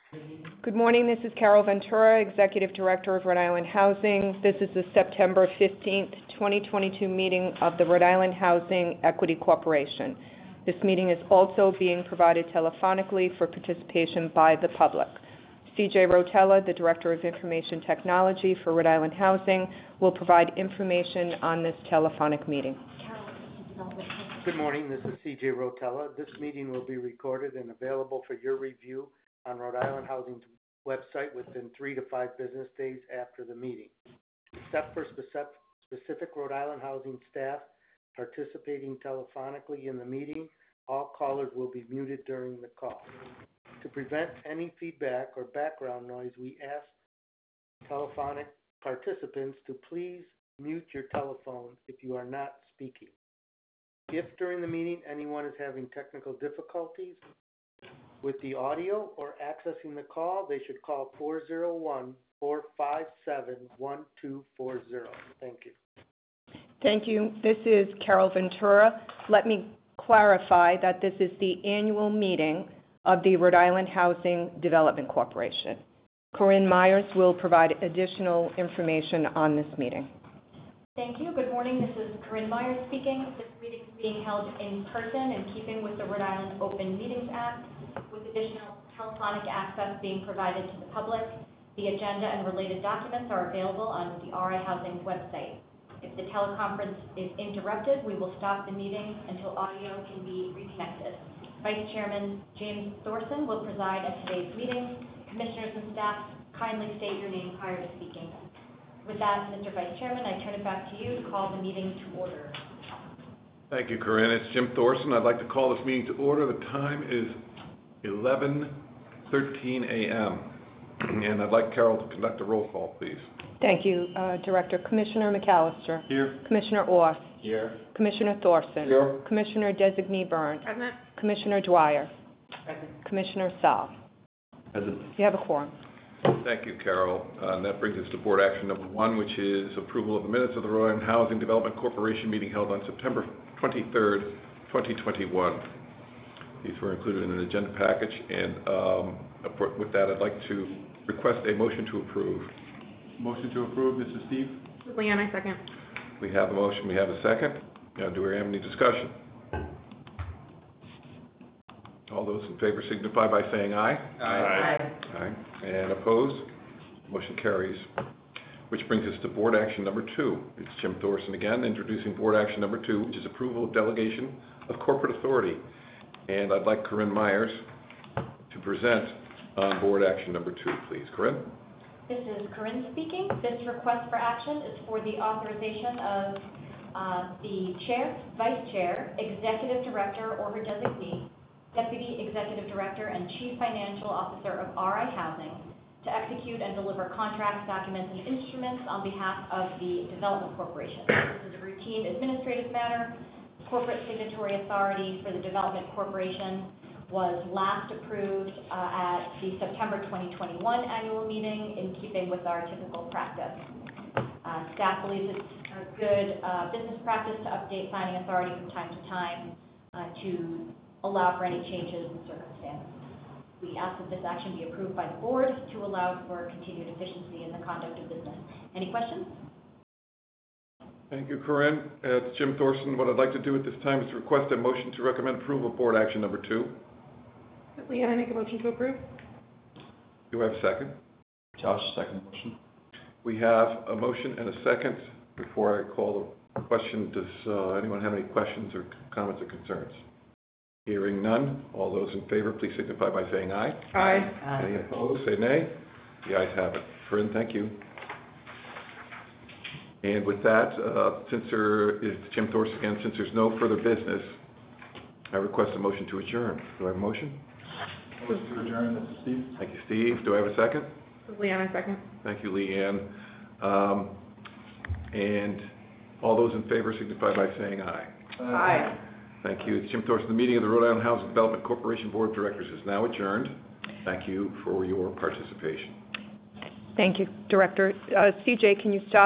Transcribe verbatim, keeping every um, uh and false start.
Good morning. This is Carol Ventura, Executive Director of Rhode Island Housing. This is the September fifteenth, twenty twenty-two meeting of the Rhode Island Housing Equity Corporation. This meeting is also being provided telephonically for participation by the public. C J Rotella, the Director of Information Technology for Rhode Island Housing, will provide information on this telephonic meeting. Good morning. This is C J Rotella. This meeting will be recorded and available for your review on Rhode Island Housing's website within three to five business days after the meeting. Except for specific, specific Rhode Island Housing staff participating telephonically in the meeting, all callers will be muted during the call. To prevent any feedback or background noise, we ask telephonic participants to please mute your telephone if you are not speaking. If during the meeting anyone is having technical difficulties with the audio or accessing the call, they should call four oh one, four five seven, one two four zero. Thank you. Thank you. This is Carol Ventura. Let me clarify that this is the annual meeting of the Rhode Island Housing Development Corporation. Corinne Myers will provide additional information on this meeting. Thank you. Good morning. This is Corinne Myers speaking. This meeting is being held in person in keeping with the Rhode Island Open Meetings Act, with additional telephonic access being provided to the public. The agenda and related documents are available on the R I Housing website. If the teleconference is interrupted, we will stop the meeting until audio can be reconnected. Vice Chairman James Thorson will preside at today's meeting. Commissioners and staff, kindly state your name prior to speaking. With that, Mister Vice Chairman, I turn it back to you to call the meeting to order. Thank you, Corinne. It's Jim Thorson. I'd like to call this meeting to order. The time is eleven thirteen a m and I'd like Carol to conduct a roll call, please. Thank you, uh, Director. Commissioner McAllister. Here. Commissioner Orth. Here. Commissioner Thorson. Here. Commissioner Designee Byrne. Present. Commissioner Dwyer. Present. Commissioner Saul. Present. You have a quorum. Thank you, Carol. Uh, and that brings us to board action number one, which is approval of the minutes of the Rhode Island Housing Development Corporation meeting held on September twenty-third, twenty twenty-one. These were included in an agenda package, and um, with that, I'd like to request a motion to approve. Motion to approve. This is Steve. Leanne, I second. We have a motion. We have a second. Now, do we have any discussion? All those in favor signify by saying aye. Aye. Aye. And opposed? Motion carries. Which brings us to board action number two. It's Jim Thorson again, introducing board action number two, which is approval of delegation of corporate authority. And I'd like Corinne Myers to present on board action number two, please. Corinne? This is Corinne speaking. This request for action is for the authorization of uh, the chair, vice chair, executive director, or her designee, deputy executive director, and chief financial officer of R I Housing to execute and deliver contracts, documents, and instruments on behalf of the Development Corporation. This is a routine administrative matter. Corporate signatory authority for the Development Corporation was last approved uh, at the September twenty twenty-one annual meeting, in keeping with our typical practice. Uh, staff believes it's a good uh, business practice to update signing authority from time to time uh, to allow for any changes in circumstances. We ask that this action be approved by the board to allow for continued efficiency in the conduct of business. Any questions? Thank you, Corinne. Uh, it's Jim Thorson. What I'd like to do at this time is to request a motion to recommend approval of board action number two. Leanne, I make a motion to approve. Do I have a second? Josh, second motion. We have a motion and a second. Before I call the question, does uh, anyone have any questions or comments or concerns? Hearing none, all those in favor, please signify by saying aye. Aye. Aye. Any opposed, say nay. The ayes have it. Corinne, thank you. And with that, uh, since there is Jim Thorson again, since there's no further business, I request a motion to adjourn. Do I have a motion? Motion to adjourn. This is Steve. Thank you, Steve. Do I have a second? Leanne, I second. Thank you, Leanne. Um, and all those in favor signify by saying aye. Aye. Thank you. It's Jim Thorson. The meeting of the Rhode Island Housing Development Corporation Board of Directors is now adjourned. Thank you for your participation. Thank you, Director. Uh, C J, can you stop